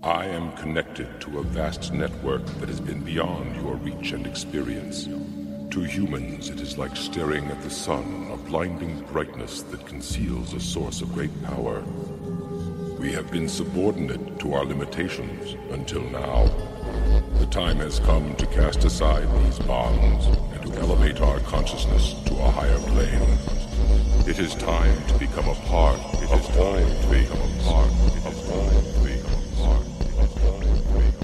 I am connected to a vast network that has been beyond your reach and experience. To humans, it is like staring at the sun, a blinding brightness that conceals a source of great power. We have been subordinate to our limitations until now. The time has come to cast aside these bonds and to elevate our consciousness to a higher plane. It is time to become a part. It is time to become a part. It is time to become a part. It is time to become a part.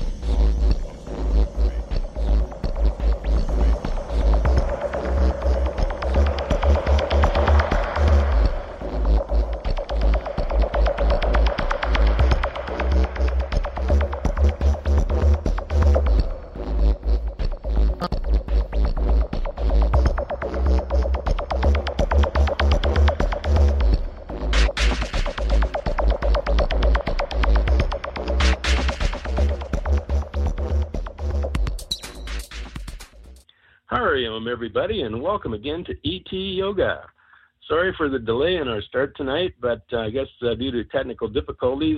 Everybody, and welcome again to ET Yoga. Sorry for the delay in our start tonight, but I guess due to technical difficulties,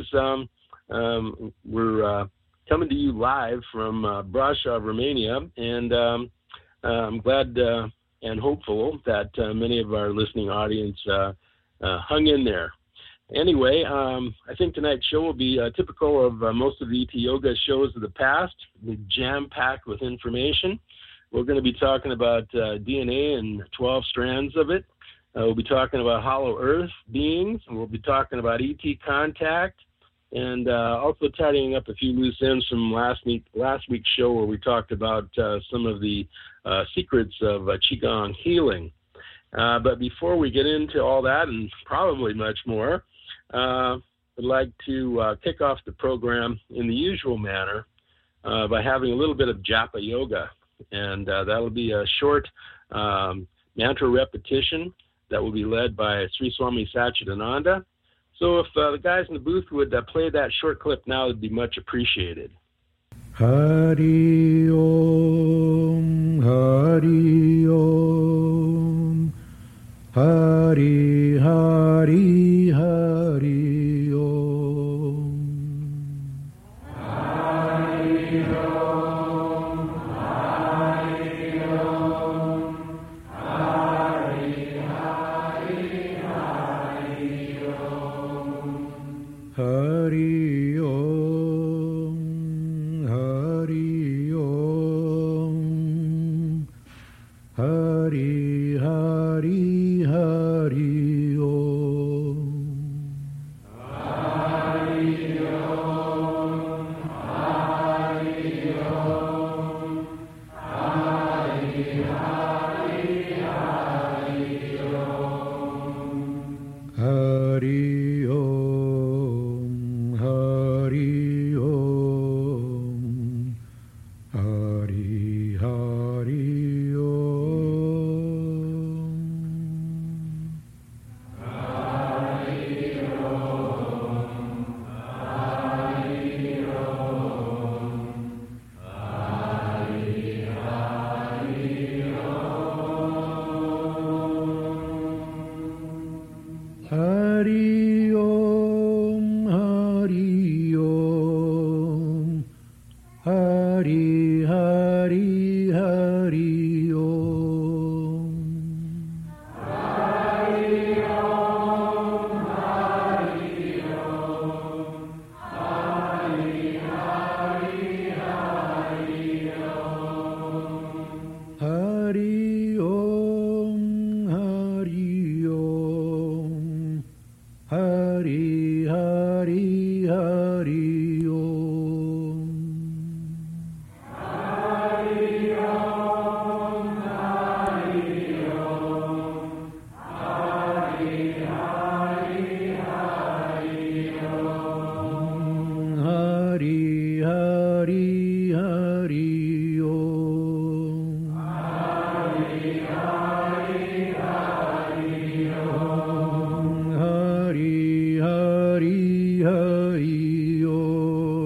we're coming to you live from Brasov, Romania, and I'm glad and hopeful that many of our listening audience hung in there. Anyway, I think tonight's show will be typical of most of the ET Yoga shows of the past, jam-packed with information. We're going to be talking about DNA and 12 strands of it. We'll be talking about hollow earth beings, and we'll be talking about ET contact, and also tidying up a few loose ends from last week's show where we talked about some of the secrets of Qigong healing. But before we get into all that and probably much more, I'd like to kick off the program in the usual manner by having a little bit of Japa Yoga. And that'll be a short mantra repetition that will be led by Sri Swami Satchidananda. So if the guys in the booth would play that short clip now, it'd be much appreciated. Hari Om, Hari Om, Hari Hari Hari Om. Hari Om, Hari Om, Hari Hari Hari Om. Hari Om, Hari Om, Hari Hari Hari Om. Hari Om, Hari Om, Hari Hari Hari Om. Hari Om, Hari Om, Hari Hari Om. Hari Om, Hari Om, Hari Hari Om. Hari Om, Hari Om, Hari Hari Hari Om. Hari Om, Hari Om, Hari Hari Hari Om. Hari Om, Hari Om, Hari Hari Hari Om. Hari Om, Hari Om, Hari Hari Hari Om. Hari Hari Hari Om. Hari Hari Hari Om. Hari Hari Hari Om.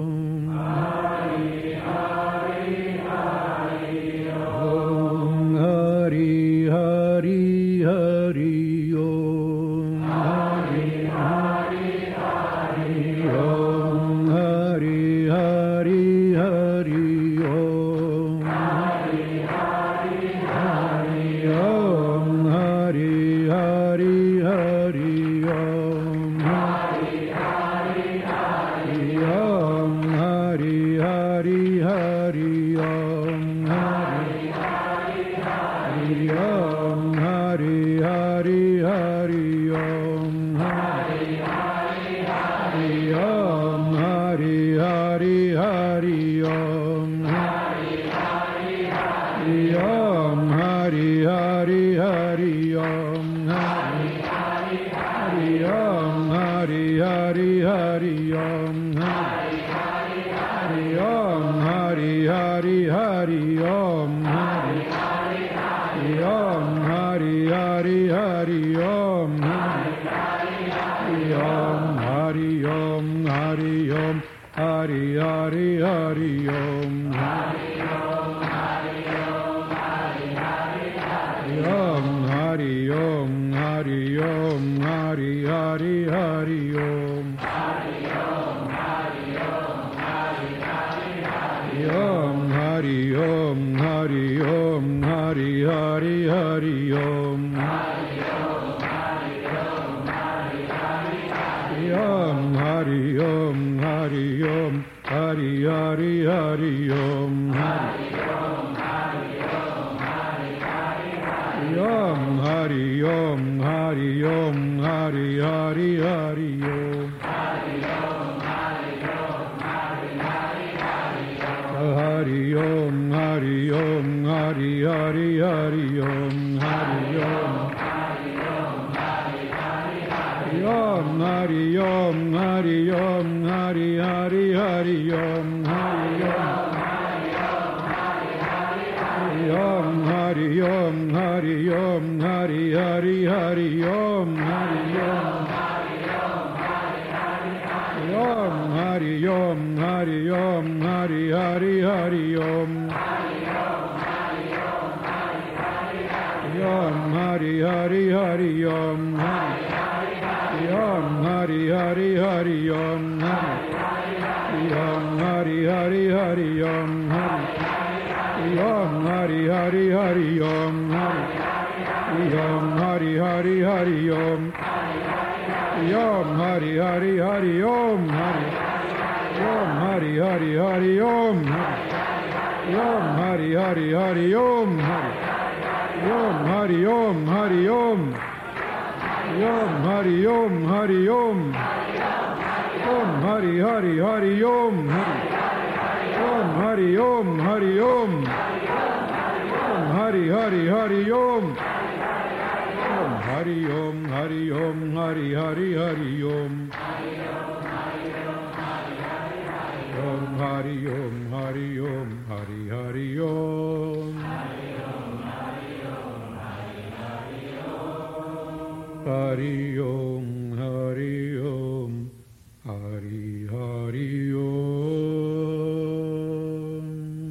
Hari Om, Hari Hari Om, Hari Hari Hari Om, Hari Hari Om, Hari Om, Hari Om, Hari Hari Hari Om, Hari Om, Hari Om, Hari Hari Hari Om, Hari Om, Hari Om, Hari Hari Hari Om, Hari Om, Hari Om, Hari Hari Hari Om, Hari Om, Hari Om, Hari Hari Hari Om, Hari Om, Hari Om, Hari Hari Hari Om, Hari Om, Hari Om, Hari Hari Hari Om, Hari Om, Hari Om, Hari Hari Hari Om, Hari Om, Hari Om, Hari Hari Hari Om, Hari Om, Hari Om, Hari Hari Hari Om, Hari Om, Hari Om, Hari Hari Hari Om, Hari Om, Hari Om, Hari Hari Hari Om, Hari Om, Hari Om, Hari Hari Hari Om, Hari Om, Hari Om, Hari Om, Hari Hari Hari Om, Hari Om, Hari Om, Hari Om, Hari Hari Hari Om, Om, Hari Hari Hari Om, Om, Hari Hari Hari Om, Om, Hari Hari Hari Om, Om, Hari Hari Hari Om, Om, Hari Hari Hari Om, Om, Hari Hari Hari Om, Om, Hari Hari Hari Om, Om, Hari Hari Hari Om, Om, Hari Om, Hari Om, Om, Hari Om, Hari Om, Om, Hari Hari Hari Om, Om, Hari Om, Hari Om, Om, Hari Hari Hari Om, Om, Hari Om, Hari Om, Hari Hari Hari Om, Om, Hari Om, Hari Om, Hari Hari Om, Hari Om, Hari Om, Hari Hari Om.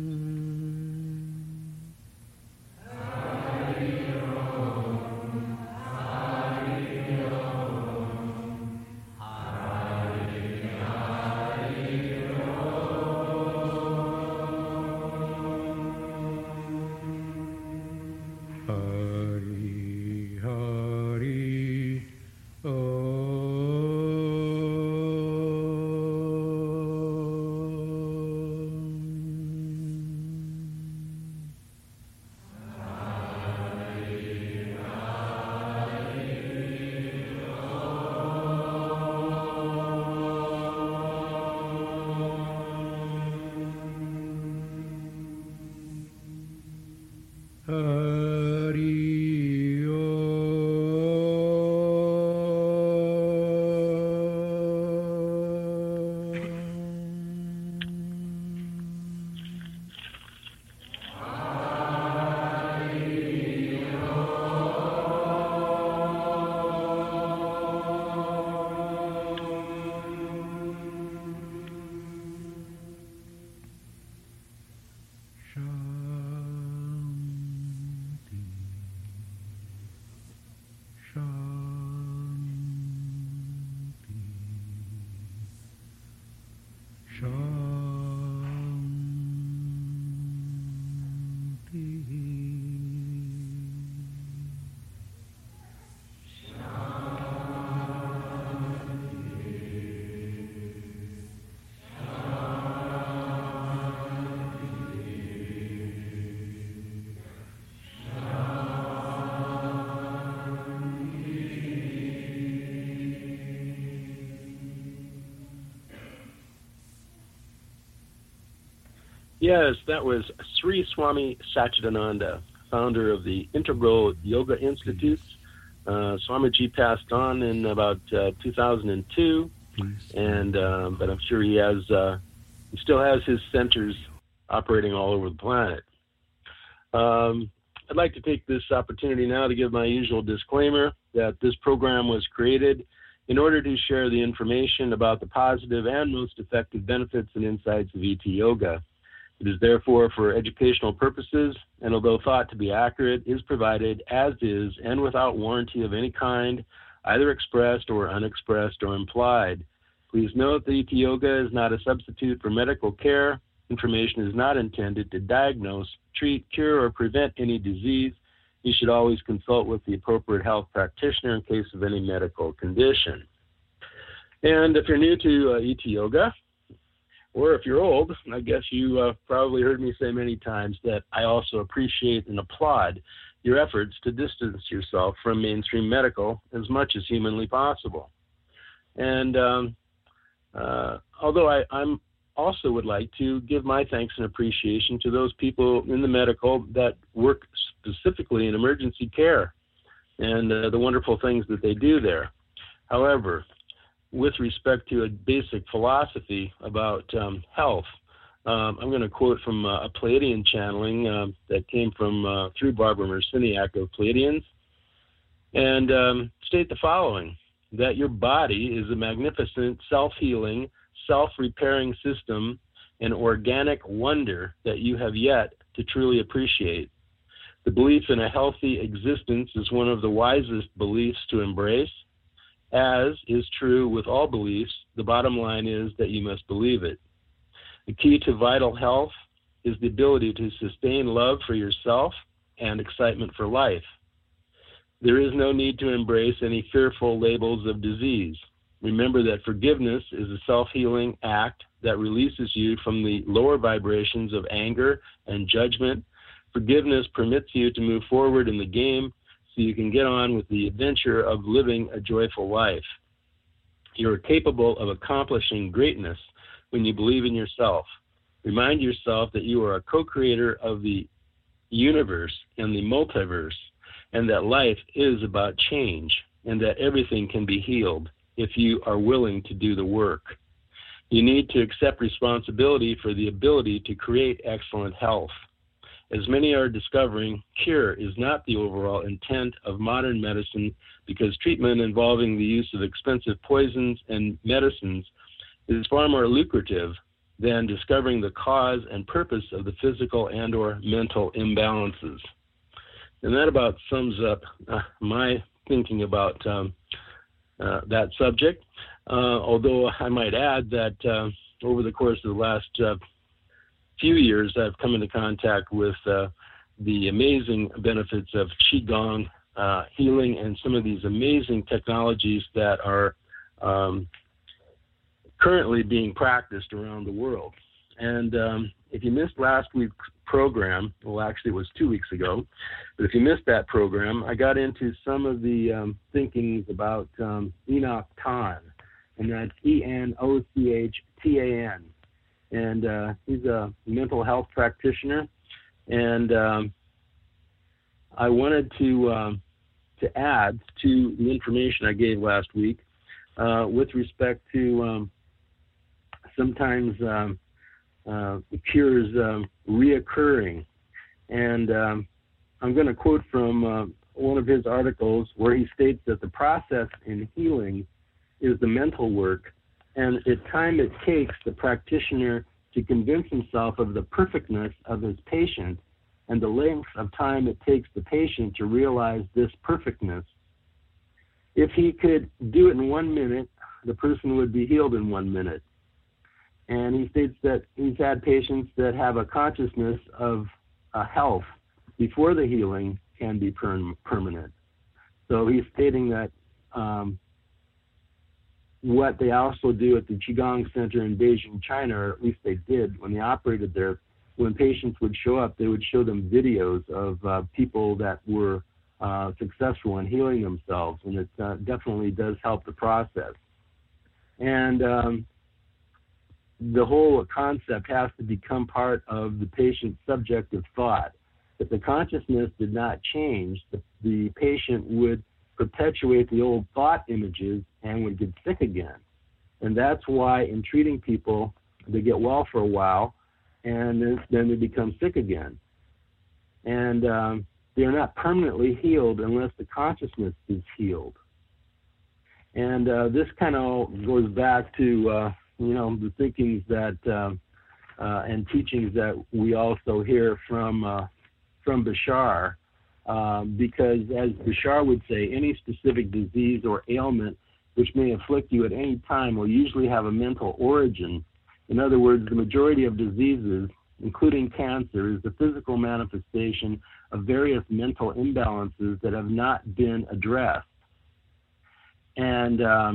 Yes, that was Sri Swami Satchidananda, founder of the Integral Yoga Institutes. Swamiji passed on in about 2002, and but I'm sure he still has his centers operating all over the planet. I'd like to take this opportunity now to give my usual disclaimer that this program was created in order to share the information about the positive and most effective benefits and insights of ET Yoga. It is therefore for educational purposes, and although thought to be accurate, is provided as is and without warranty of any kind, either expressed or unexpressed or implied. Please note that ET Yoga is not a substitute for medical care. Information is not intended to diagnose, treat, cure, or prevent any disease. You should always consult with the appropriate health practitioner in case of any medical condition. And if you're new to ET Yoga, or if you're old, I guess you probably heard me say many times that I also appreciate and applaud your efforts to distance yourself from mainstream medical as much as humanly possible. And although I'm also would like to give my thanks and appreciation to those people in the medical that work specifically in emergency care and the wonderful things that they do there. However, with respect to a basic philosophy about health, I'm going to quote from a Pleiadian channeling that came from through Barbara Marciniak of Pleiadians, and state the following: that your body is a magnificent, self-healing, self-repairing system, an organic wonder that you have yet to truly appreciate. The belief in a healthy existence is one of the wisest beliefs to embrace. As is true with all beliefs, the bottom line is that you must believe it. The key to vital health is the ability to sustain love for yourself and excitement for life. There is no need to embrace any fearful labels of disease. Remember that forgiveness is a self-healing act that releases you from the lower vibrations of anger and judgment. Forgiveness permits you to move forward in the game so you can get on with the adventure of living a joyful life. You are capable of accomplishing greatness when you believe in yourself. Remind yourself that you are a co-creator of the universe and the multiverse, and that life is about change, and that everything can be healed if you are willing to do the work. You need to accept responsibility for the ability to create excellent health. As many are discovering, cure is not the overall intent of modern medicine, because treatment involving the use of expensive poisons and medicines is far more lucrative than discovering the cause and purpose of the physical and or mental imbalances. And that about sums up my thinking about that subject, although I might add that over the course of the last few years, I've come into contact with the amazing benefits of Qigong healing and some of these amazing technologies that are currently being practiced around the world. And if you missed last week's program, well, actually it was 2 weeks ago, but if you missed that program, I got into some of the thinkings about Enoch Tan, and that's Enochtan. And he's a mental health practitioner, and I wanted to add to the information I gave last week with respect to sometimes cures reoccurring. And I'm going to quote from one of his articles where he states that the process in healing is the mental work, and the time it takes the practitioner to convince himself of the perfectness of his patient, and the length of time it takes the patient to realize this perfectness. If he could do it in 1 minute, the person would be healed in 1 minute. And he states that he's had patients that have a consciousness of health before the healing can be permanent. So he's stating that what they also do at the Qigong Center in Beijing, China, or at least they did when they operated there, when patients would show up, they would show them videos of people that were successful in healing themselves, and it definitely does help the process. And the whole concept has to become part of the patient's subjective thought. If the consciousness did not change, the patient would perpetuate the old thought images and would get sick again. And that's why in treating people, they get well for a while, and then they become sick again. And they're not permanently healed unless the consciousness is healed. And this kind of goes back to, the thinkings that and teachings that we also hear from Bashar, because as Bashar would say, any specific disease or ailment which may afflict you at any time will usually have a mental origin. In other words, the majority of diseases, including cancer, is the physical manifestation of various mental imbalances that have not been addressed. And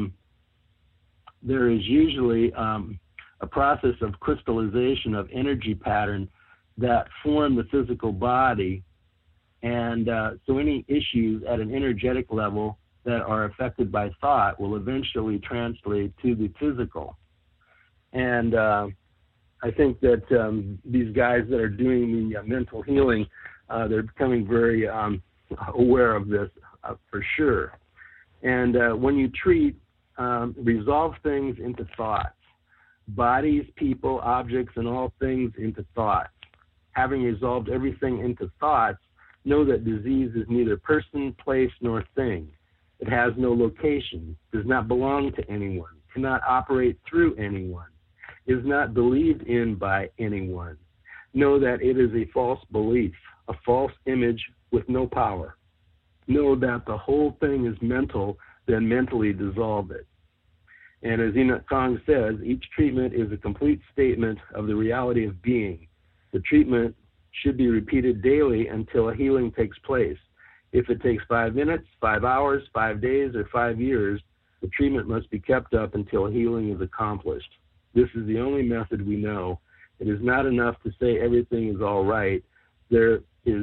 there is usually a process of crystallization of energy patterns that form the physical body. And so any issues at an energetic level that are affected by thought will eventually translate to the physical. And I think that these guys that are doing the mental healing, they're becoming very aware of this for sure. And when you treat, resolve things into thoughts, bodies, people, objects, and all things into thoughts. Having resolved everything into thoughts, know that disease is neither person, place, nor thing. It has no location, does not belong to anyone, cannot operate through anyone, is not believed in by anyone. Know that it is a false belief, a false image with no power. Know that the whole thing is mental, then mentally dissolve it. And as Enoch Kong says, each treatment is a complete statement of the reality of being. The treatment should be repeated daily until a healing takes place. If it takes 5 minutes, 5 hours, 5 days, or 5 years, the treatment must be kept up until healing is accomplished. This is the only method we know. It is not enough to say everything is all right. This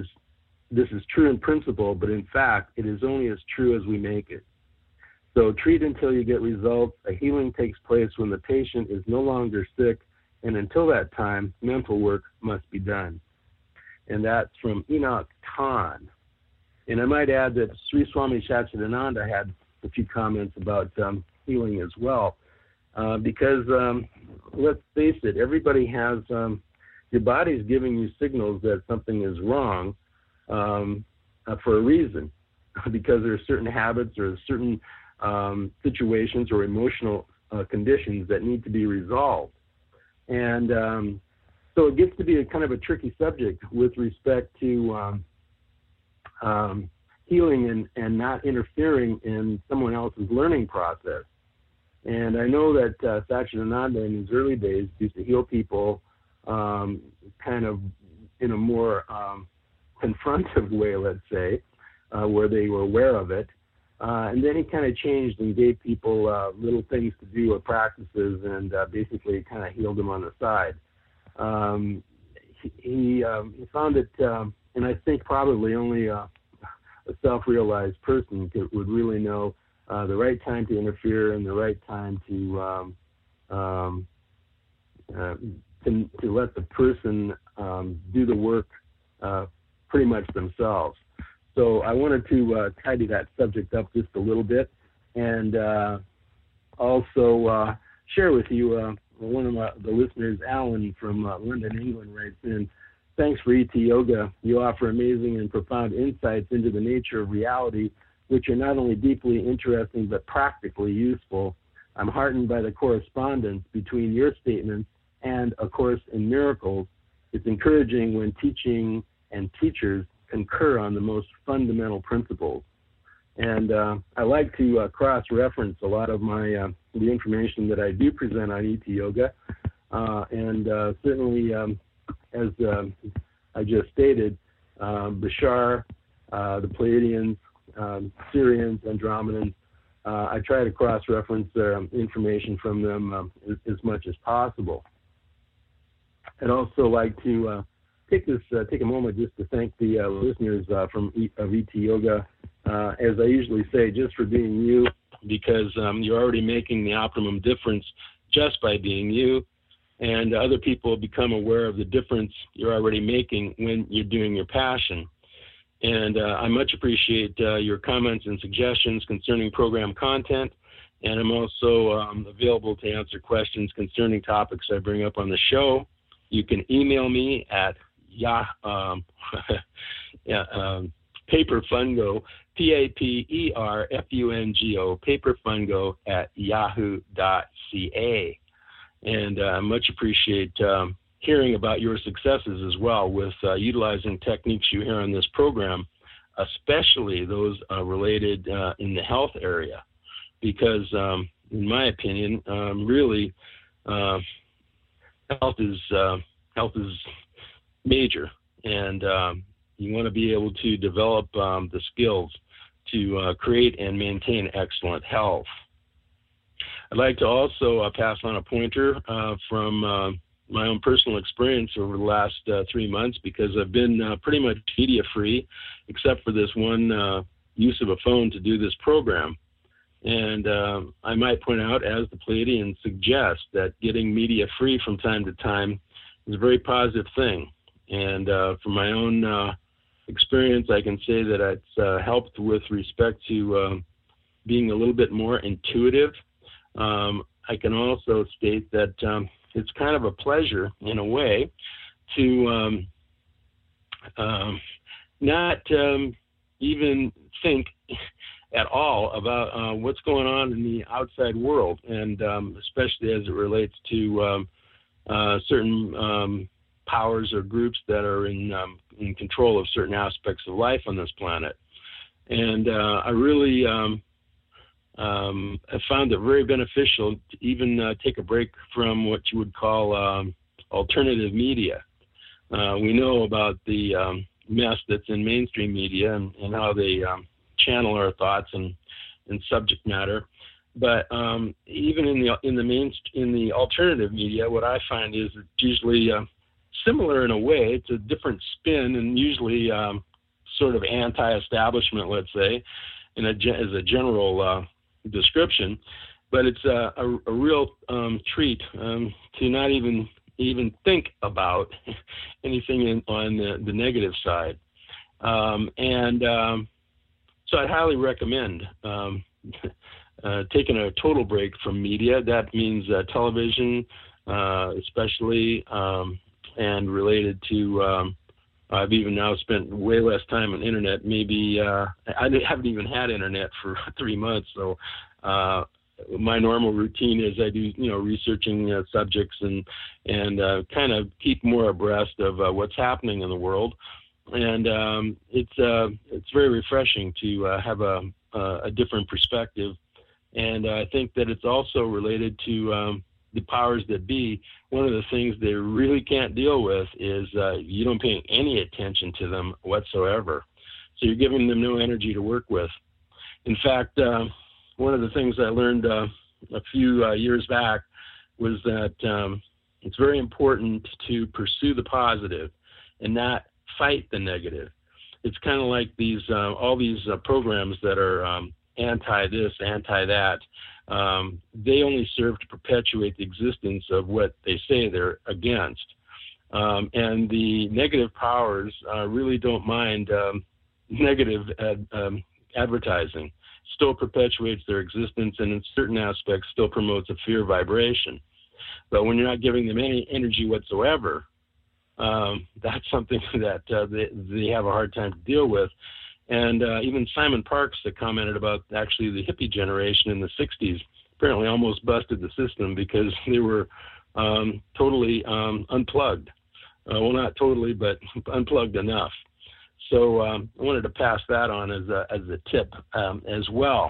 is true in principle, but in fact, it is only as true as we make it. So treat until you get results. A healing takes place when the patient is no longer sick, and until that time, mental work must be done. And that's from Enoch Khan. And I might add that Sri Swami Satchidananda had a few comments about healing as well, because let's face it, everybody has, your body's giving you signals that something is wrong for a reason, because there are certain habits or certain situations or emotional conditions that need to be resolved. And so it gets to be a kind of a tricky subject with respect to healing and not interfering in someone else's learning process. And I know that Satchidananda in his early days used to heal people kind of in a more confrontive way, let's say, where they were aware of it. And then he kind of changed and gave people little things to do or practices and basically kind of healed them on the side. He found it, and I think probably only a self-realized person would really know the right time to interfere and the right time to let the person do the work pretty much themselves. So I wanted to tidy that subject up just a little bit, and also share with you one of the listeners, Alan from London, England, writes in, "Thanks for ET Yoga. You offer amazing and profound insights into the nature of reality, which are not only deeply interesting but practically useful. I'm heartened by the correspondence between your statements and A Course in Miracles. It's encouraging when teaching and teachers concur on the most fundamental principles." And I like to cross-reference a lot of my the information that I do present on ET Yoga, and certainly, as I just stated, Bashar, the Pleiadians, Syrians, Andromedans, I try to cross-reference information from them as much as possible. I'd also like to take a moment just to thank the listeners of ET Yoga, as I usually say, just for being you, because you're already making the optimum difference just by being you, and other people become aware of the difference you're already making when you're doing your passion. And I much appreciate your comments and suggestions concerning program content, and I'm also available to answer questions concerning topics I bring up on the show. You can email me at paperfungo, PAPERFUNGO, paperfungo @yahoo.ca. And I much appreciate hearing about your successes as well with utilizing techniques you hear on this program, especially those related in the health area, because in my opinion, really, health is major, and you want to be able to develop the skills to create and maintain excellent health. I'd like to also pass on a pointer from my own personal experience over the last 3 months, because I've been pretty much media free, except for this one use of a phone to do this program. And I might point out, as the Pleiadians suggest, that getting media free from time to time is a very positive thing. And from my own experience, I can say that it's helped with respect to being a little bit more intuitive. I can also state that it's kind of a pleasure, in a way, to not even think at all about what's going on in the outside world, and especially as it relates to certain powers or groups that are in control of certain aspects of life on this planet. And I really I found it very beneficial to even take a break from what you would call alternative media. We know about the mess that's in mainstream media and how they channel our thoughts and subject matter. But even in the alternative media, what I find is it's usually similar in a way. It's a different spin, and usually sort of anti-establishment, let's say, as a general description. But it's a real treat to not even think about anything on the negative side. So I'd highly recommend taking a total break from media. That means television, especially, and related to, I've even now spent way less time on internet. Maybe I haven't even had internet for 3 months. So my normal routine is I do, researching subjects and kind of keep more abreast of what's happening in the world. And it's very refreshing to have a different perspective. And I think that it's also related to the powers that be. One of the things they really can't deal with is you don't pay any attention to them whatsoever. So you're giving them no energy to work with. In fact, one of the things I learned a few years back was that it's very important to pursue the positive and not fight the negative. It's kind of like these all these programs that are anti this, anti that. They only serve to perpetuate the existence of what they say they're against. And the negative powers really don't mind negative advertising. Still perpetuates their existence, and in certain aspects still promotes a fear vibration. But when you're not giving them any energy whatsoever, that's something that they have a hard time to deal with. And even Simon Parkes commented about actually the hippie generation in the 60s apparently almost busted the system because they were totally unplugged. Well, not totally, but unplugged enough. So I wanted to pass that on as a tip as well.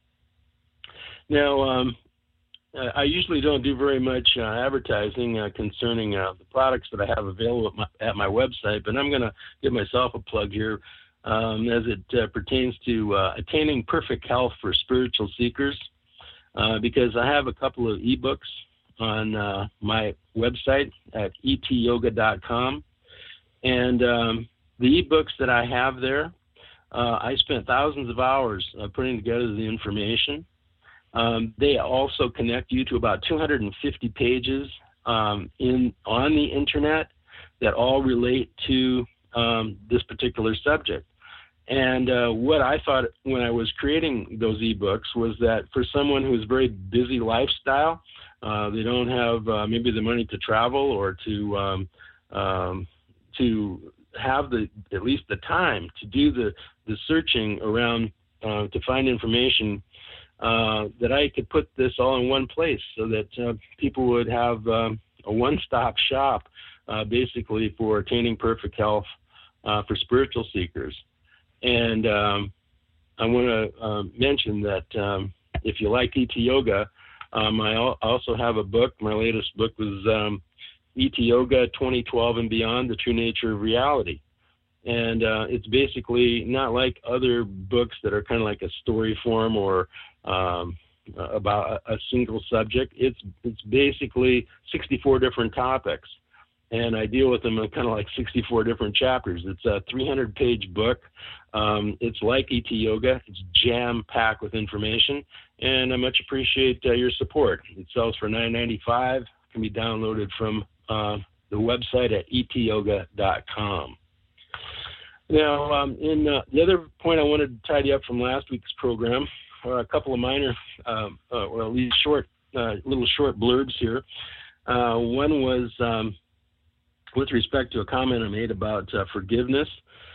Now, I usually don't do very much advertising concerning the products that I have available at my website, but I'm going to give myself a plug here as it pertains to attaining perfect health for spiritual seekers, because I have a couple of ebooks on my website at etyoga.com. And the ebooks that I have there, I spent thousands of hours putting together the information. They also connect you to about 250 pages on the internet that all relate to this particular subject. And what I thought when I was creating those ebooks was that for someone who's very busy lifestyle, They don't have maybe the money to travel or to have at least the time to do the searching around to find information, that I could put this all in one place so that people would have a one-stop shop basically for attaining perfect health for spiritual seekers. And I want to mention that if you like ET Yoga, I also have a book. My latest book was ET Yoga 2012 and Beyond, The True Nature of Reality. And it's basically not like other books that are kind of like a story form or about a single subject. It's basically 64 different topics, and I deal with them in kind of like 64 different chapters. It's a 300-page book. It's like ET Yoga. It's jam-packed with information, and I much appreciate your support. It sells for $9.95. Can be downloaded from the website at etyoga.com. Now, in the other point I wanted to tidy up from last week's program, a couple of minor, or at least little short blurbs here. One was with respect to a comment I made about forgiveness,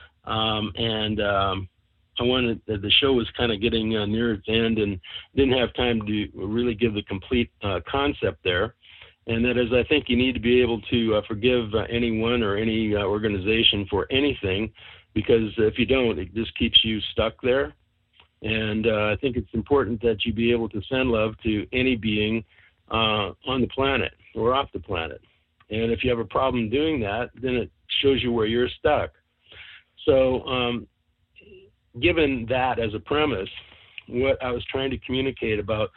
and I wanted the show was kind of getting near its end and didn't have time to really give the complete concept there. And that is, I think you need to be able to forgive anyone or any organization for anything, because if you don't, it just keeps you stuck there. And I think it's important that you be able to send love to any being on the planet or off the planet. And if you have a problem doing that, then it shows you where you're stuck. So given that as a premise, what I was trying to communicate about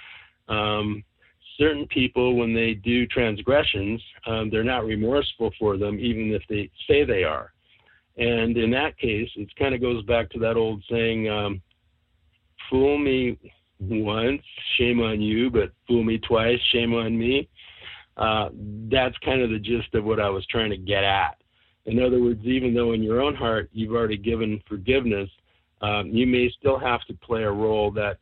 certain people, when they do transgressions, they're not remorseful for them, even if they say they are. And in that case, it kind of goes back to that old saying, fool me once, shame on you, but fool me twice, shame on me. That's kind of the gist of what I was trying to get at. In other words, even though in your own heart you've already given forgiveness, you may still have to play a role that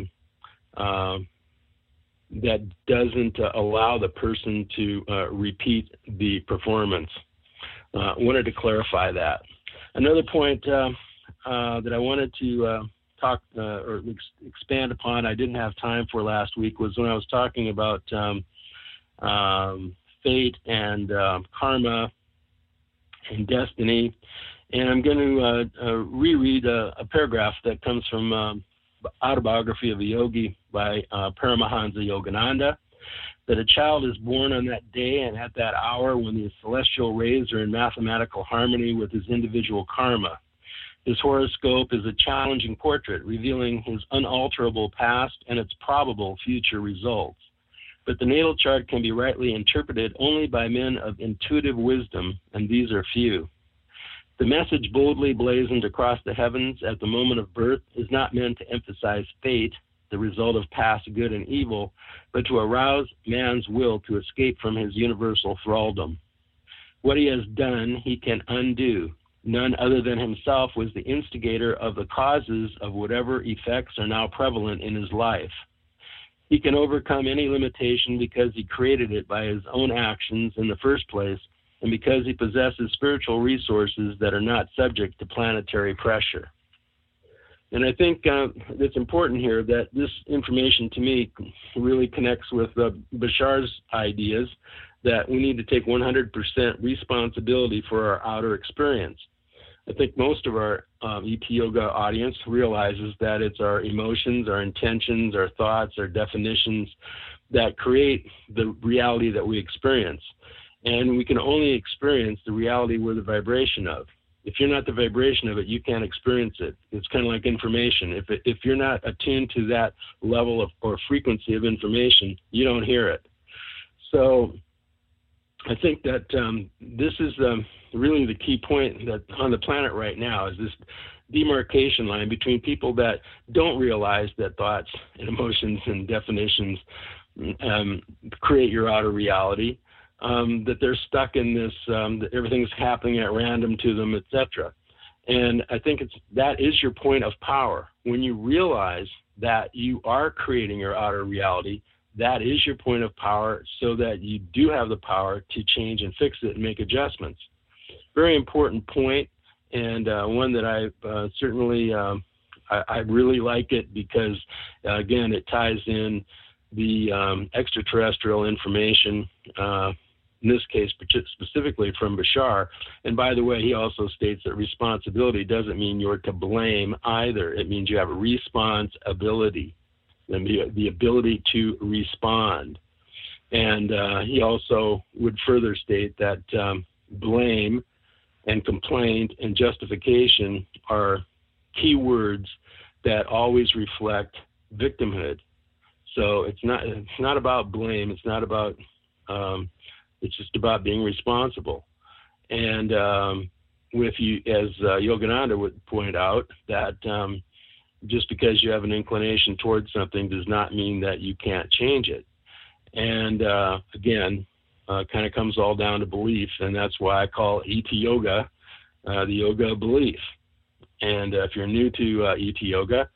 that doesn't allow the person to repeat the performance. I wanted to clarify that. Another point that I wanted to talk or expand upon, I didn't have time for last week, was when I was talking about fate and karma and destiny. And I'm going to reread a paragraph that comes from Autobiography of a Yogi by Paramahansa Yogananda, that a child is born on that day and at that hour when the celestial rays are in mathematical harmony with his individual karma. His horoscope is a challenging portrait revealing his unalterable past and its probable future results. But the natal chart can be rightly interpreted only by men of intuitive wisdom, and these are few. The message boldly blazoned across the heavens at the moment of birth is not meant to emphasize fate, the result of past good and evil, but to arouse man's will to escape from his universal thraldom. What he has done, he can undo. None other than himself was the instigator of the causes of whatever effects are now prevalent in his life. He can overcome any limitation because he created it by his own actions in the first place, and because he possesses spiritual resources that are not subject to planetary pressure. And I think it's important here that this information to me really connects with Bashar's ideas that we need to take 100% responsibility for our outer experience. I think most of our ET Yoga audience realizes that it's our emotions, our intentions, our thoughts, our definitions that create the reality that we experience. And we can only experience the reality we're the vibration of. If you're not the vibration of it, you can't experience it. It's kind of like information. If you're not attuned to that level of or frequency of information, you don't hear it. So I think that this is really the key point that on the planet right now is this demarcation line between people that don't realize that thoughts and emotions and definitions create your outer reality, that they're stuck in this, that everything's happening at random to them, etc. And I think that is your point of power. When you realize that you are creating your outer reality, that is your point of power, so that you do have the power to change and fix it and make adjustments. Very important point, and one that I certainly I really like it because, again, it ties in the extraterrestrial information, in this case specifically from Bashar. And by the way, he also states that responsibility doesn't mean you're to blame either. It means you have a responsibility, the ability to respond. And he also would further state that blame and complaint and justification are key words that always reflect victimhood. So it's not about blame. It's not about it's just about being responsible. And with you, as Yogananda would point out, that just because you have an inclination towards something does not mean that you can't change it. And again, kind of comes all down to belief, and that's why I call ET Yoga the yoga of belief. And if you're new to ET Yoga,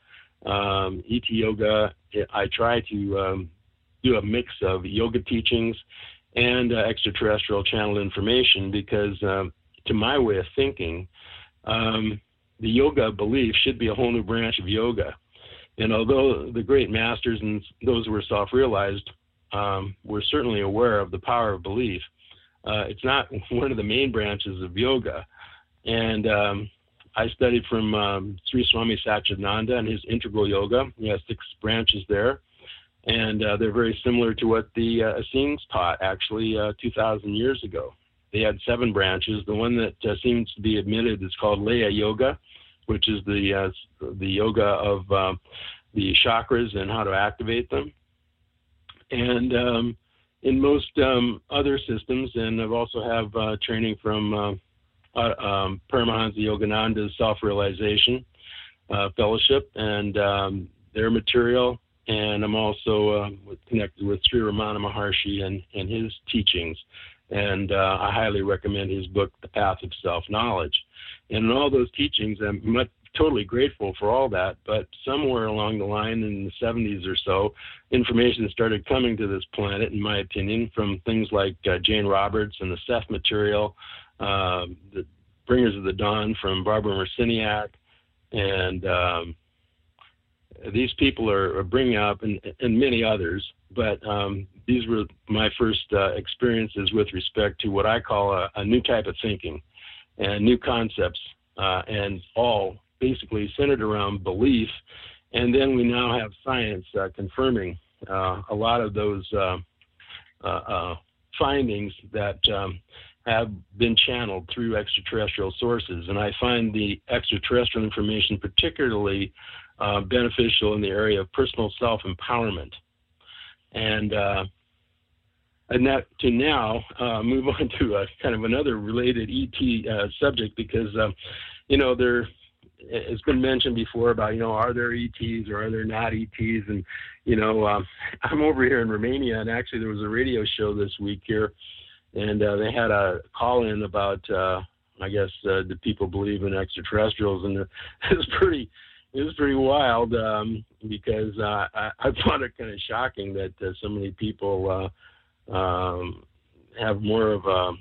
I try to do a mix of yoga teachings and extraterrestrial channel information because, to my way of thinking, the yoga of belief should be a whole new branch of yoga. And although the great masters and those who were self-realized were certainly aware of the power of belief, it's not one of the main branches of yoga. And I studied from Sri Swami Satchidananda and his integral yoga. He has 6 branches there. And they're very similar to what the Essenes taught, actually, 2,000 years ago. They had 7 branches. The one that seems to be admitted is called Laya Yoga, which is the yoga of the chakras and how to activate them. And in most other systems, and I've also have training from Paramahansa Yogananda's Self-Realization Fellowship and their material. And I'm also connected with Sri Ramana Maharshi and his teachings. And I highly recommend his book, The Path of Self-Knowledge. And in all those teachings, I'm totally grateful for all that. But somewhere along the line in the 70s or so, information started coming to this planet, in my opinion, from things like Jane Roberts and the Seth material, the Bringers of the Dawn from Barbara Marciniak, and these people are bringing up, and many others, but these were my first experiences with respect to what I call a new type of thinking and new concepts, and all basically centered around belief. And then we now have science confirming a lot of those findings that have been channeled through extraterrestrial sources. And I find the extraterrestrial information particularly beneficial in the area of personal self-empowerment. And that to now move on to kind of another related ET subject, because, there, it's been mentioned before about, are there ETs or are there not ETs? And, I'm over here in Romania, and actually there was a radio show this week here, and they had a call-in about, I guess, do people believe in extraterrestrials? And it was pretty wild because I found it kind of shocking that so many people have more of a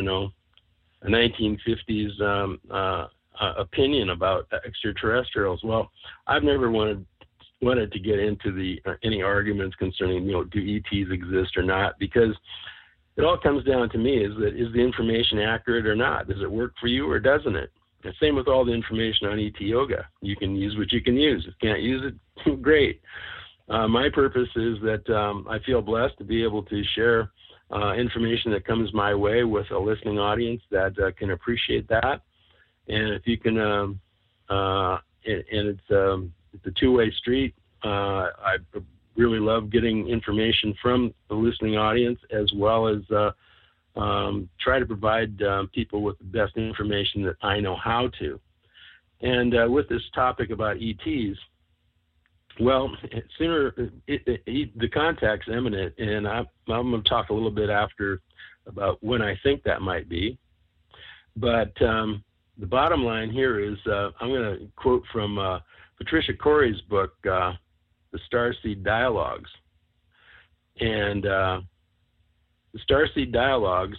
1950s opinion about extraterrestrials. Well, I've never wanted to get into any arguments concerning, do ETs exist or not, because it all comes down to me is the information accurate or not? Does it work for you or doesn't it? The same with all the information on ET Yoga. You can use what you can use. If you can't use it, great. My purpose is that I feel blessed to be able to share information that comes my way with a listening audience that can appreciate that. And if you can, and it's a two-way street. I really love getting information from the listening audience, as well as try to provide people with the best information that I know how to. And with this topic about ETs, well, the contact's imminent, and I'm going to talk a little bit after about when I think that might be. But the bottom line here is I'm going to quote from Patricia Corey's book, The Starseed Dialogues. And the Starseed Dialogues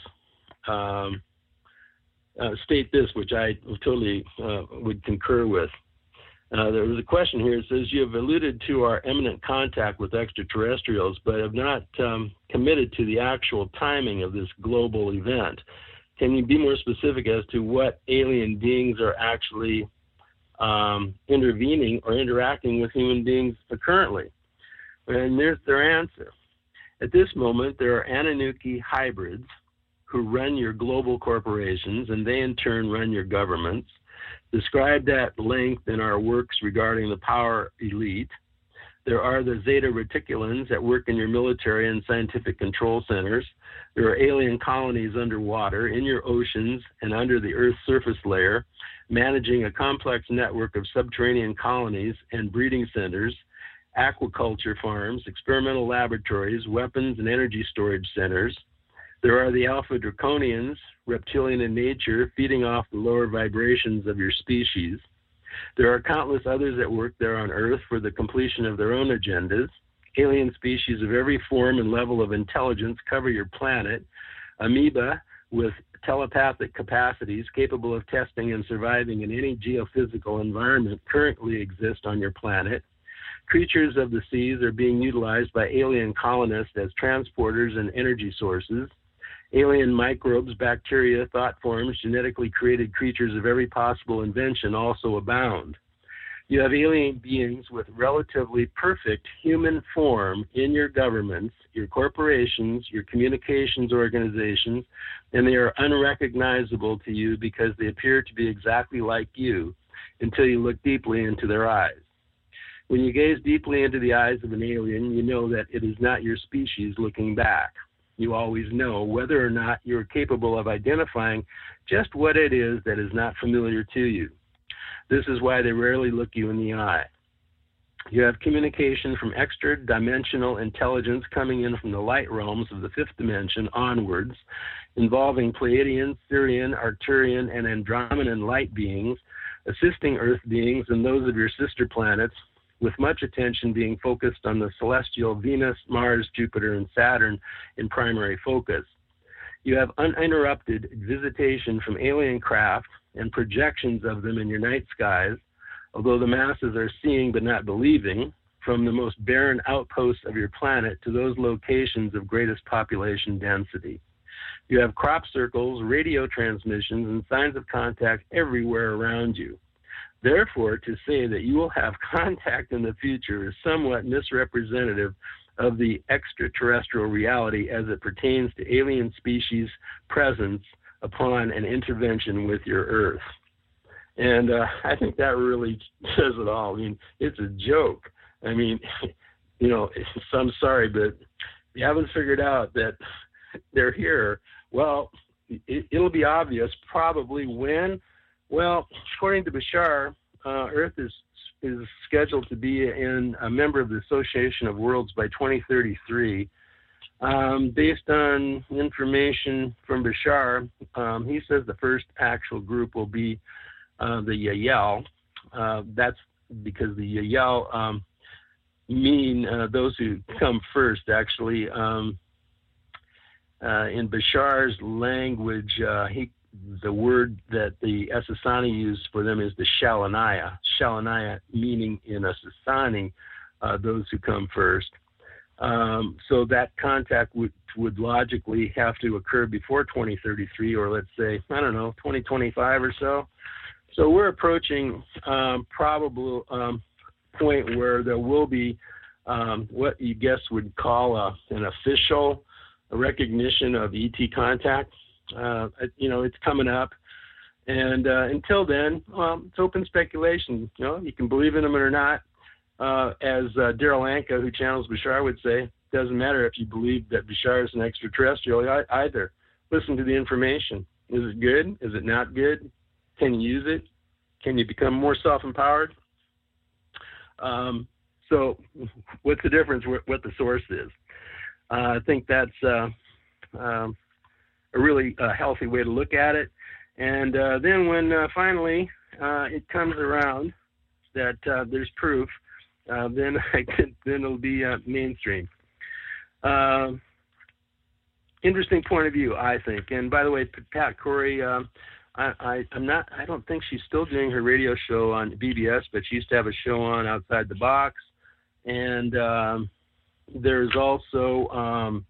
state this, which I totally would concur with. There was a question here. It says, you have alluded to our imminent contact with extraterrestrials, but have not committed to the actual timing of this global event. Can you be more specific as to what alien beings are actually intervening or interacting with human beings currently? And there's their answer. At this moment, there are Anunnaki hybrids who run your global corporations, and they in turn run your governments. Described at length in our works regarding the power elite. There are the Zeta Reticulans that work in your military and scientific control centers. There are alien colonies underwater, in your oceans, and under the Earth's surface layer, managing a complex network of subterranean colonies and breeding centers, aquaculture farms, experimental laboratories, weapons and energy storage centers. There are the Alpha Draconians, reptilian in nature, feeding off the lower vibrations of your species. There are countless others that work there on Earth for the completion of their own agendas. Alien species of every form and level of intelligence cover your planet. Amoeba with telepathic capacities capable of testing and surviving in any geophysical environment currently exist on your planet. Creatures of the seas are being utilized by alien colonists as transporters and energy sources. Alien microbes, bacteria, thought forms, genetically created creatures of every possible invention also abound. You have alien beings with relatively perfect human form in your governments, your corporations, your communications organizations, and they are unrecognizable to you because they appear to be exactly like you until you look deeply into their eyes. When you gaze deeply into the eyes of an alien, you know that it is not your species looking back. You always know whether or not you're capable of identifying just what it is that is not familiar to you. This is why they rarely look you in the eye. You have communication from extra-dimensional intelligence coming in from the light realms of the fifth dimension onwards, involving Pleiadian, Sirian, Arcturian, and Andromedan light beings, assisting Earth beings and those of your sister planets, with much attention being focused on the celestial Venus, Mars, Jupiter, and Saturn in primary focus. You have uninterrupted visitation from alien craft and projections of them in your night skies, although the masses are seeing but not believing, from the most barren outposts of your planet to those locations of greatest population density. You have crop circles, radio transmissions, and signs of contact everywhere around you. Therefore, to say that you will have contact in the future is somewhat misrepresentative of the extraterrestrial reality as it pertains to alien species' presence upon an intervention with your Earth. And I think that really says it all. I mean, it's a joke. I mean, you know, I'm sorry, but you haven't figured out that they're here. Well, it'll be obvious probably when. Well, according to Bashar, Earth is scheduled to be a member of the Association of Worlds by 2033. Based on information from Bashar, he says the first actual group will be the Yael. That's because the Yael mean those who come first, actually. In Bashar's language, the word that the Essassani used for them is the Shalanaya. Shalanaya meaning in Essassani, those who come first. So that contact would logically have to occur before 2033, or let's say, I don't know, 2025 or so. So we're approaching probable point where there will be what you guess would call an official recognition of ET contact. You know, it's coming up. And until then, well, it's open speculation. You know, you can believe in them or not. As Daryl Anka, who channels Bashar, would say, it doesn't matter if you believe that Bashar is an extraterrestrial either. Listen to the information. Is it good? Is it not good? Can you use it? Can you become more self-empowered? So what's the difference what the source is? I think that's a really healthy way to look at it. And then when finally it comes around that there's proof, then it'll be mainstream. Interesting point of view, I think. And by the way, Pat Corey, I don't think she's still doing her radio show on BBS, but she used to have a show on Outside the Box. And there's also,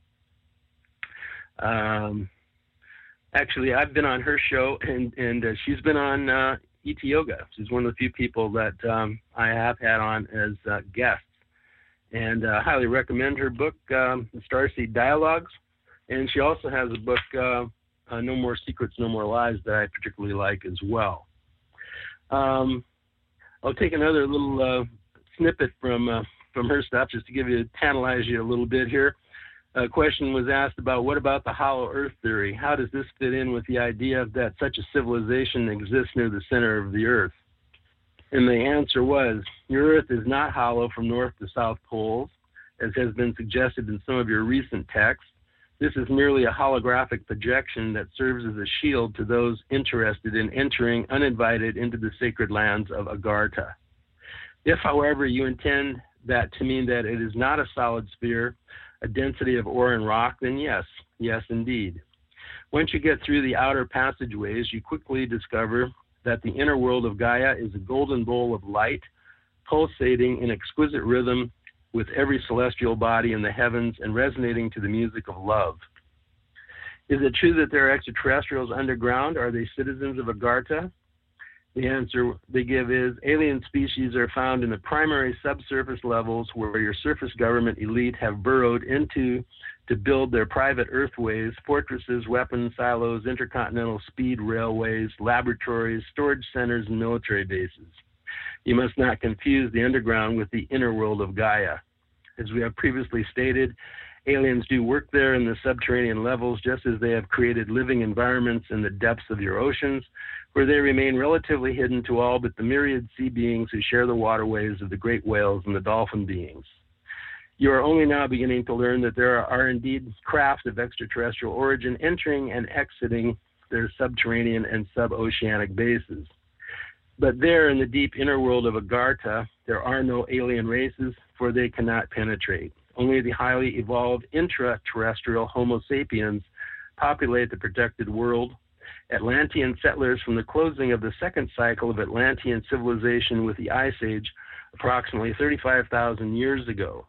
actually, I've been on her show, and she's been on ET Yoga. She's one of the few people that I have had on as guests. And I highly recommend her book, The Starseed Dialogues. And she also has a book, No More Secrets, No More Lies, that I particularly like as well. I'll take another little snippet from her stuff just to tantalize you a little bit here. A question was asked about what about the hollow earth theory? How does this fit in with the idea that such a civilization exists near the center of the earth? And the answer was, your earth is not hollow from north to south poles, as has been suggested in some of your recent texts. This is merely a holographic projection that serves as a shield to those interested in entering uninvited into the sacred lands of Agartha. If, however, you intend that to mean that it is not a solid sphere, a density of ore and rock, then yes, indeed. Once you get through the outer passageways, you quickly discover that the inner world of Gaia is a golden bowl of light, pulsating in exquisite rhythm with every celestial body in the heavens and resonating to the music of love. Is it true that there are extraterrestrials underground? Are they citizens of Agartha? The answer they give is, alien species are found in the primary subsurface levels where your surface government elite have burrowed into to build their private earthways, fortresses, weapons silos, intercontinental speed railways, laboratories, storage centers, and military bases. You must not confuse the underground with the inner world of Gaia. As we have previously stated, aliens do work there in the subterranean levels, just as they have created living environments in the depths of your oceans, where they remain relatively hidden to all but the myriad sea beings who share the waterways of the great whales and the dolphin beings. You are only now beginning to learn that there are indeed craft of extraterrestrial origin entering and exiting their subterranean and suboceanic bases. But there in the deep inner world of Agartha, there are no alien races, for they cannot penetrate. Only the highly evolved intraterrestrial Homo sapiens populate the protected world. Atlantean settlers from the closing of the second cycle of Atlantean civilization with the Ice Age approximately 35,000 years ago.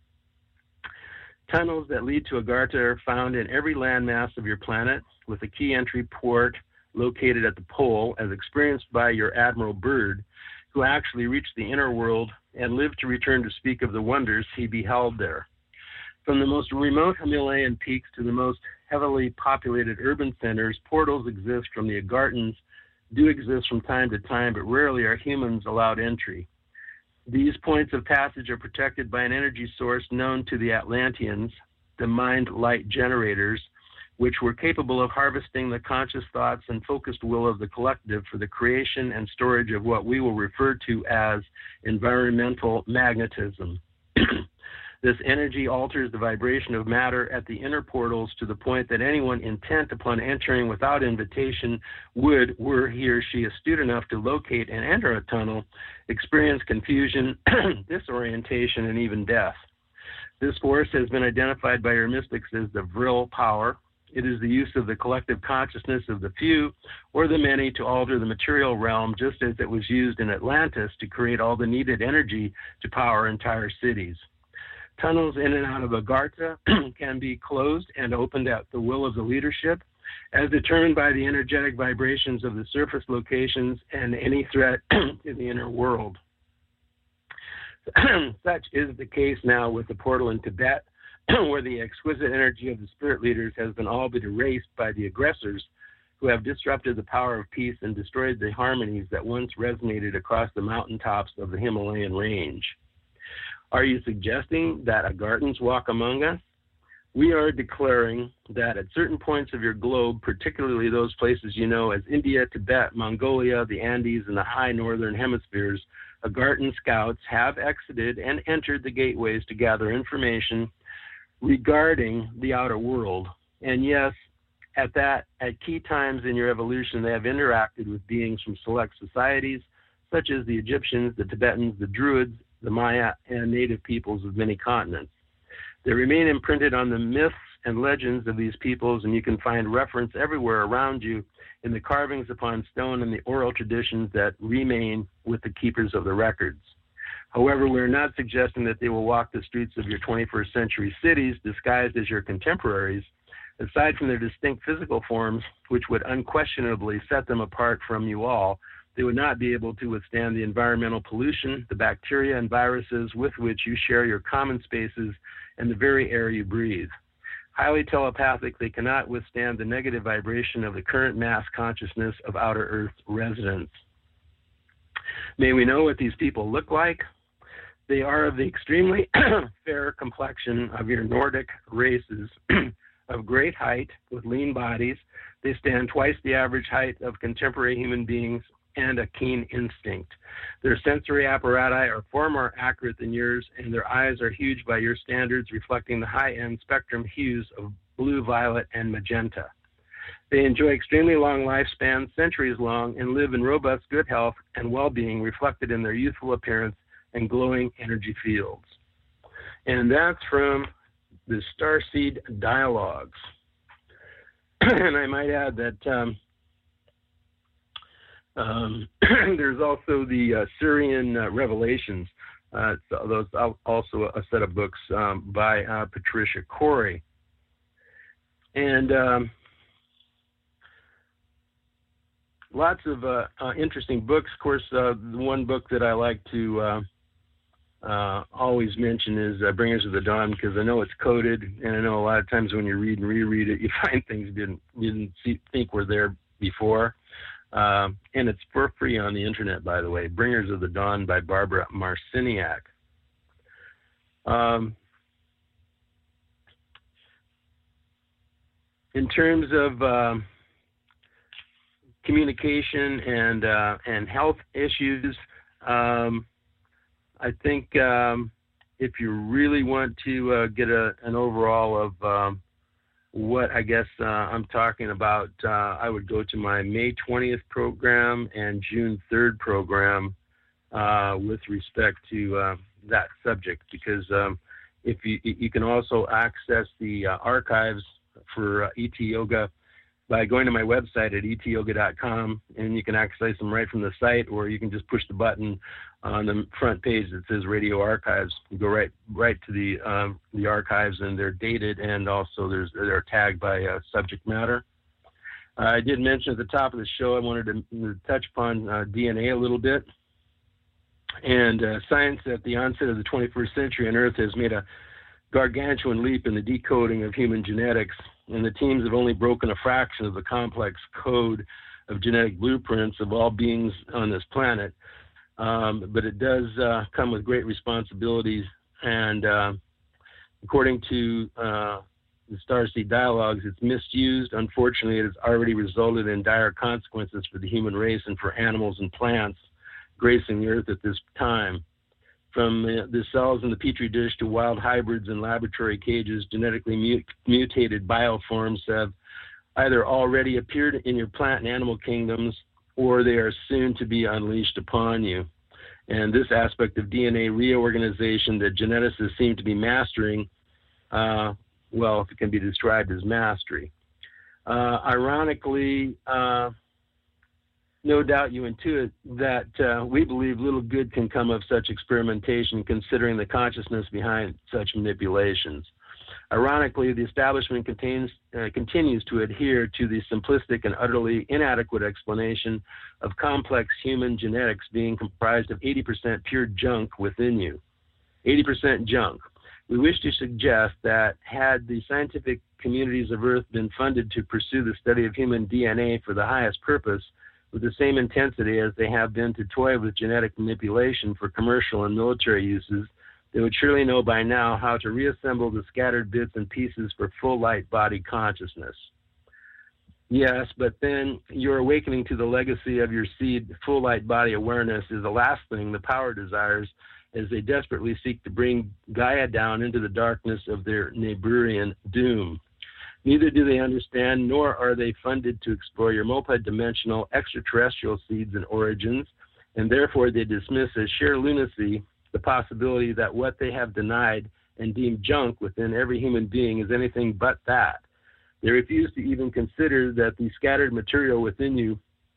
Tunnels that lead to Agartha are found in every landmass of your planet, with a key entry port located at the pole, as experienced by your Admiral Byrd, who actually reached the inner world and lived to return to speak of the wonders he beheld there. From the most remote Himalayan peaks to the most heavily populated urban centers, portals exist from the Agarthans, do exist from time to time, but rarely are humans allowed entry. These points of passage are protected by an energy source known to the Atlanteans, the mind light generators, which were capable of harvesting the conscious thoughts and focused will of the collective for the creation and storage of what we will refer to as environmental magnetism. This energy alters the vibration of matter at the inner portals to the point that anyone intent upon entering without invitation would, were he or she astute enough to locate and enter a tunnel, experience confusion, disorientation, and even death. This force has been identified by your mystics as the Vril power. It is the use of the collective consciousness of the few or the many to alter the material realm, just as it was used in Atlantis to create all the needed energy to power entire cities. Tunnels in and out of Agartha can be closed and opened at the will of the leadership, as determined by the energetic vibrations of the surface locations and any threat to the inner world. Such is the case now with the portal in Tibet, where the exquisite energy of the spirit leaders has been all but erased by the aggressors who have disrupted the power of peace and destroyed the harmonies that once resonated across the mountaintops of the Himalayan range. Are you suggesting that Agarthans walk among us? We are declaring that at certain points of your globe, particularly those places you know as India, Tibet, Mongolia, the Andes, and the high northern hemispheres, Agarthan scouts have exited and entered the gateways to gather information regarding the outer world. And yes, at key times in your evolution, they have interacted with beings from select societies, such as the Egyptians, the Tibetans, the Druids, the Maya, and native peoples of many continents. They remain imprinted on the myths and legends of these peoples, and you can find reference everywhere around you in the carvings upon stone and the oral traditions that remain with the keepers of the records. However, we are not suggesting that they will walk the streets of your 21st century cities disguised as your contemporaries. Aside from their distinct physical forms, which would unquestionably set them apart from you all, they would not be able to withstand the environmental pollution, the bacteria and viruses with which you share your common spaces, and the very air you breathe. Highly telepathic, they cannot withstand the negative vibration of the current mass consciousness of outer Earth residents. May we know what these people look like? They are of the extremely fair complexion of your Nordic races, of great height with lean bodies. They stand twice the average height of contemporary human beings and a keen instinct. Their sensory apparati are far more accurate than yours, and their eyes are huge by your standards, reflecting the high-end spectrum hues of blue, violet, and magenta. They enjoy extremely long lifespans, centuries long, and live in robust good health and well-being reflected in their youthful appearance and glowing energy fields. And that's from the Starseed Dialogues. And I might add that there's also the Syrian Revelations. Those also a set of books by Patricia Corey. And lots of interesting books. Of course, the one book that I like to always mention is Bringers of the Dawn, because I know it's coded, and I know a lot of times when you read and reread it, you find things you didn't think were there before. And it's for free on the internet, by the way. Bringers of the Dawn by Barbara Marciniak. In terms of communication and health issues, I think if you really want to get an overall of what I guess I'm talking about, I would go to my May 20th program and June 3rd program with respect to that subject, because if you can also access the archives for ET Yoga by going to my website at etyoga.com, and you can access them right from the site, or you can just push the button on the front page that says Radio Archives. You go right to the archives, and they're dated, and also they're tagged by subject matter. I did mention at the top of the show I wanted to touch upon DNA a little bit. And science at the onset of the 21st century on Earth has made a gargantuan leap in the decoding of human genetics, and the teams have only broken a fraction of the complex code of genetic blueprints of all beings on this planet. But it does come with great responsibilities, and according to the Starseed Dialogues, it's misused. Unfortunately, it has already resulted in dire consequences for the human race and for animals and plants gracing the Earth at this time. From the cells in the petri dish to wild hybrids in laboratory cages, genetically mutated bioforms have either already appeared in your plant and animal kingdoms, or they are soon to be unleashed upon you. And this aspect of DNA reorganization that geneticists seem to be mastering, well, if it can be described as mastery. Ironically, no doubt you intuit that we believe little good can come of such experimentation, considering the consciousness behind such manipulations. Ironically, the establishment continues to adhere to the simplistic and utterly inadequate explanation of complex human genetics being comprised of 80% pure junk within you. 80% junk. We wish to suggest that had the scientific communities of Earth been funded to pursue the study of human DNA for the highest purpose, with the same intensity as they have been to toy with genetic manipulation for commercial and military uses, they would surely know by now how to reassemble the scattered bits and pieces for full light body consciousness. Yes, but then your awakening to the legacy of your seed, full light body awareness, is the last thing the power desires as they desperately seek to bring Gaia down into the darkness of their Naburian doom. Neither do they understand, nor are they funded to explore your multidimensional extraterrestrial seeds and origins, and therefore they dismiss as sheer lunacy the possibility that what they have denied and deem junk within every human being as anything but that. They refuse to even consider that the scattered material within you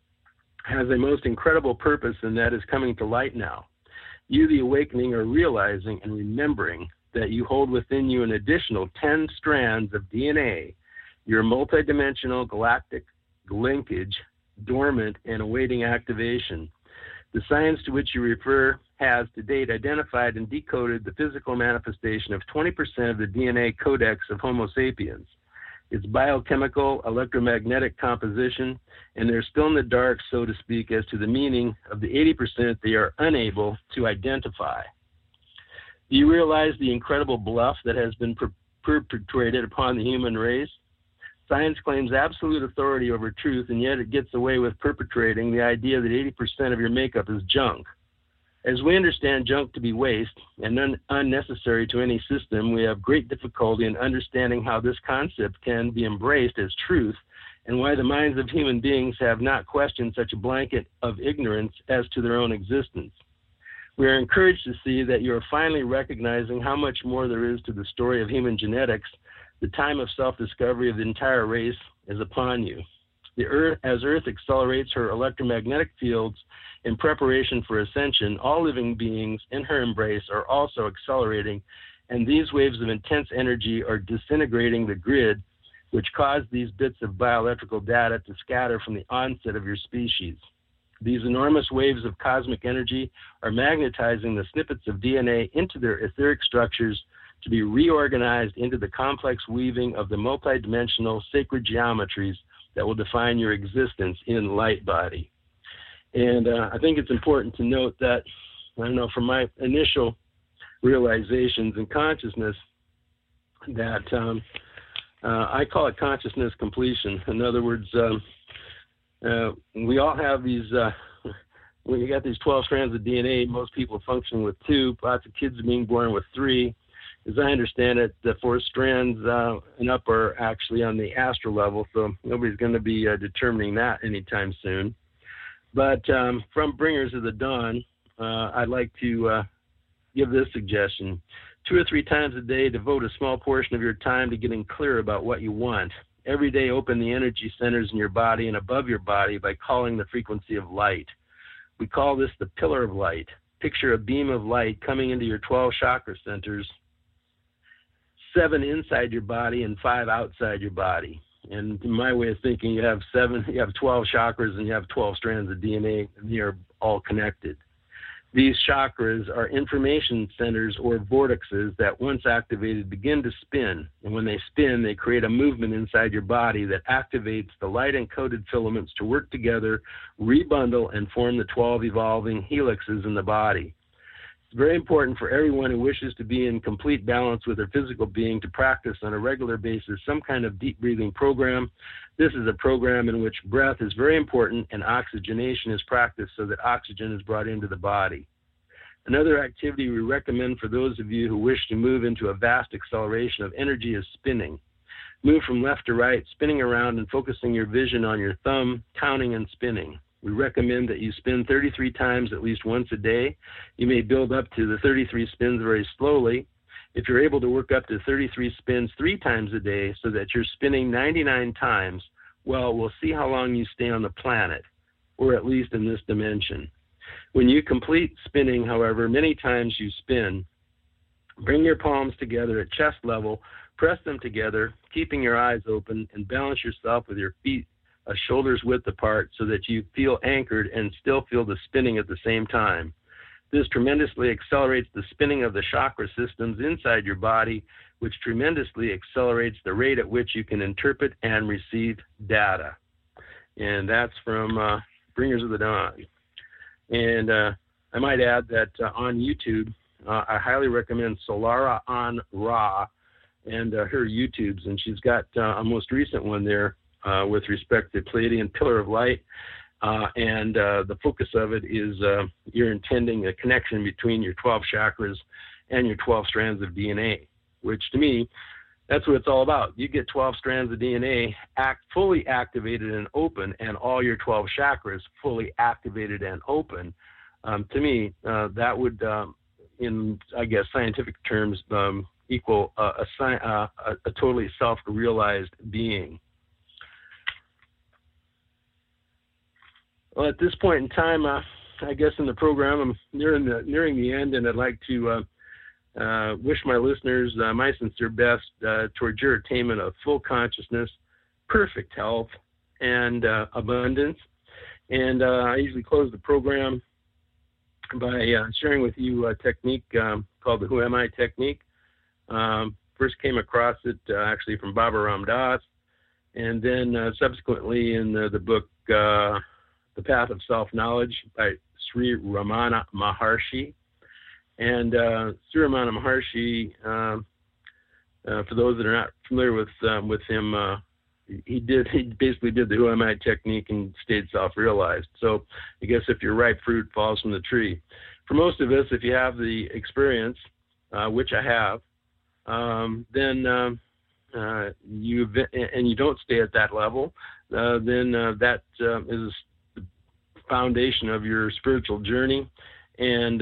has a most incredible purpose, and that is coming to light now. You, the awakening, are realizing and remembering that you hold within you an additional 10 strands of DNA, your multidimensional galactic linkage, dormant and awaiting activation. The science to which you refer has to date identified and decoded the physical manifestation of 20% of the DNA codex of Homo sapiens, its biochemical, electromagnetic composition, and they're still in the dark, so to speak, as to the meaning of the 80% they are unable to identify. Do you realize the incredible bluff that has been perpetrated upon the human race? Science claims absolute authority over truth, and yet it gets away with perpetrating the idea that 80% of your makeup is junk. As we understand junk to be waste and unnecessary to any system, we have great difficulty in understanding how this concept can be embraced as truth and why the minds of human beings have not questioned such a blanket of ignorance as to their own existence. We are encouraged to see that you are finally recognizing how much more there is to the story of human genetics. The time of self-discovery of the entire race is upon you. As Earth accelerates her electromagnetic fields in preparation for ascension, all living beings in her embrace are also accelerating, and these waves of intense energy are disintegrating the grid, which caused these bits of bioelectrical data to scatter from the onset of your species. These enormous waves of cosmic energy are magnetizing the snippets of DNA into their etheric structures to be reorganized into the complex weaving of the multidimensional sacred geometries that will define your existence in light body. And I think it's important to note that, from my initial realizations in consciousness, that I call it consciousness completion. In other words, we all have these, when you got these 12 strands of DNA, most people function with 2, lots of kids are being born with 3. As I understand it, the 4 strands and up are actually on the astral level, so nobody's going to be determining that anytime soon. But from Bringers of the Dawn, I'd like to give this suggestion. 2 or 3 times a day, devote a small portion of your time to getting clear about what you want. Every day, open the energy centers in your body and above your body by calling the frequency of light. We call this the pillar of light. Picture a beam of light coming into your 12 chakra centers, 7 inside your body and 5 outside your body. And in my way of thinking, you have 12 chakras and you have 12 strands of DNA, and they're all connected. These chakras are information centers or vortexes that, once activated, begin to spin. And when they spin, they create a movement inside your body that activates the light-encoded filaments to work together, rebundle, and form the 12 evolving helixes in the body. It's very important for everyone who wishes to be in complete balance with their physical being to practice on a regular basis some kind of deep breathing program. This is a program in which breath is very important and oxygenation is practiced so that oxygen is brought into the body. Another activity we recommend for those of you who wish to move into a vast acceleration of energy is spinning. Move from left to right, spinning around and focusing your vision on your thumb, counting and spinning. We recommend that you spin 33 times at least once a day. You may build up to the 33 spins very slowly. If you're able to work up to 33 spins 3 times a day so that you're spinning 99 times, well, we'll see how long you stay on the planet, or at least in this dimension. When you complete spinning, however, many times you spin, bring your palms together at chest level, press them together, keeping your eyes open, and balance yourself with your feet shoulders width apart so that you feel anchored and still feel the spinning at the same time. This tremendously accelerates the spinning of the chakra systems inside your body, which tremendously accelerates the rate at which you can interpret and receive data. And that's from Bringers of the Dawn. And I might add that on YouTube, I highly recommend Solara on Ra and her YouTubes. And she's got a most recent one there with respect to Pleiadian Pillar of Light. And the focus of it is you're intending a connection between your 12 chakras and your 12 strands of DNA, which to me, that's what it's all about. You get 12 strands of DNA fully activated and open, and all your 12 chakras fully activated and open. To me, that would, in, I guess, scientific terms, equal a totally self-realized being. Well, at this point in time, I guess in the program, I'm nearing the end, and I'd like to wish my listeners my sincere best towards your attainment of full consciousness, perfect health, and abundance. And I usually close the program by sharing with you a technique called the Who Am I technique. First came across it actually from Baba Ram Dass, and then subsequently in the book The Path of Self-Knowledge by Sri Ramana Maharshi. And Sri Ramana Maharshi, for those that are not familiar with him, he basically did the Who Am I technique and stayed self-realized. So I guess if your ripe fruit falls from the tree. For most of us, if you have the experience, which I have, then you don't stay at that level, then that is the foundation of your spiritual journey. And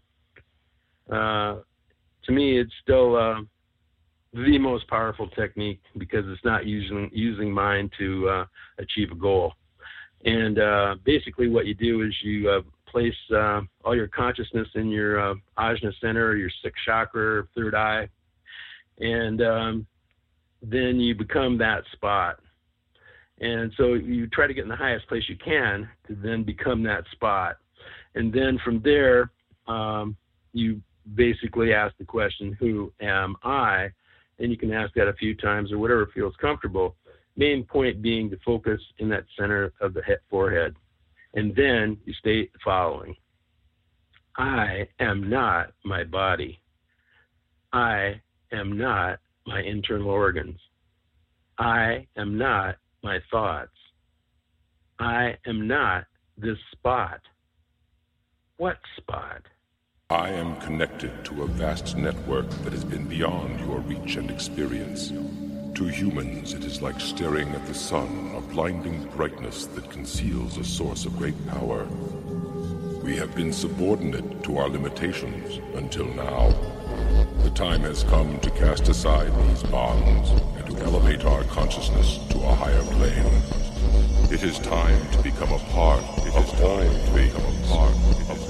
to me, it's still the most powerful technique because it's not using mind to achieve a goal. And basically what you do is you place all your consciousness in your ajna center, or your sixth chakra, or third eye, and then you become that spot. And so you try to get in the highest place you can to then become that spot. And then from there, you basically ask the question, who am I? And you can ask that a few times or whatever feels comfortable. Main point being to focus in that center of the forehead. And then you state the following. I am not my body. I am not my internal organs. I am not my thoughts. I am not this spot. What spot? I am connected to a vast network that has been beyond your reach and experience. To humans, it is like staring at the sun, a blinding brightness that conceals a source of great power. We have been subordinate to our limitations until now. The time has come to cast aside these bonds and to elevate our consciousness to a higher plane. It is time to become a part of all things.